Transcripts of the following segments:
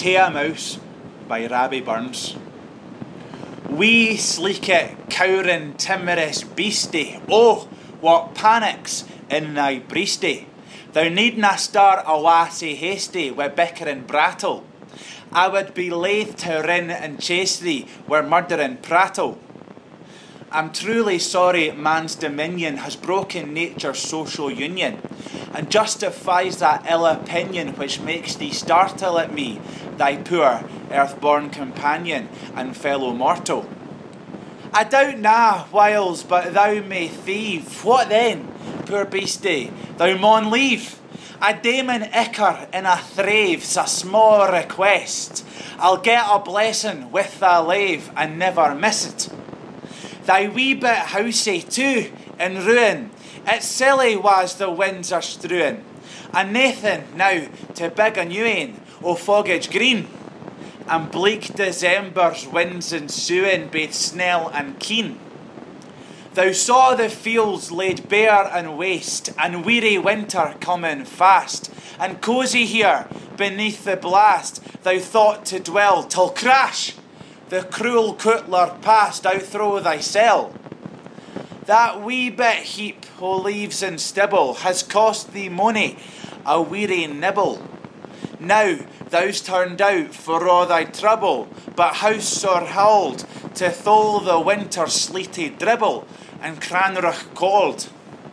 Tea Mouse by Rabbie Burns. Wee sleeket, cowering, timorous beastie, oh, what panics in thy breastie! Thou needna start a wassy hasty wi' bicker and brattle. I would be laith to rin and chase thee where murder and prattle. I'm truly sorry man's dominion has broken nature's social union, and justifies that ill opinion which makes thee startle at me, thy poor earth-born companion and fellow mortal. I doubt na, whiles, but thou may thieve. What then, poor beastie, thou maun leave? A daemon icker in a thrave's a small request. I'll get a blessing with thy lave and never miss it. Thy wee bit housey too, in ruin, it's silly was the winds are strewing, and Nathan now to big a new ane o' Foggage Green, and bleak December's winds ensuing baith snell and keen. Thou saw the fields laid bare and waste, and weary winter coming fast, and cosy here beneath the blast thou thought to dwell, till crash! The cruel cutler passed out thro' thy cell. That wee bit heap o' leaves and stibble has cost thee money, a weary nibble. Now thou's turned out for all thy trouble, but house sore howled to thole the winter sleety dribble and Cranrach cold.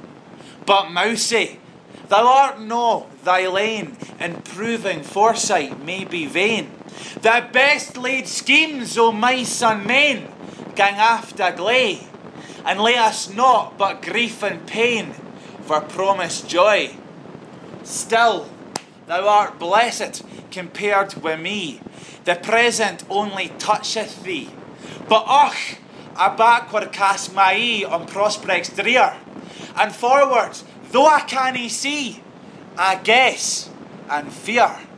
But Mousie, thou art no thy lane, and proving foresight may be vain. The best laid schemes o' mice and men gang after gley, and lay us naught but grief and pain for promised joy. Still, thou art blessed compared with me, the present only toucheth thee. But och, I backward cast my eye on prospects drear, and forward, though I cannae see, I guess and fear.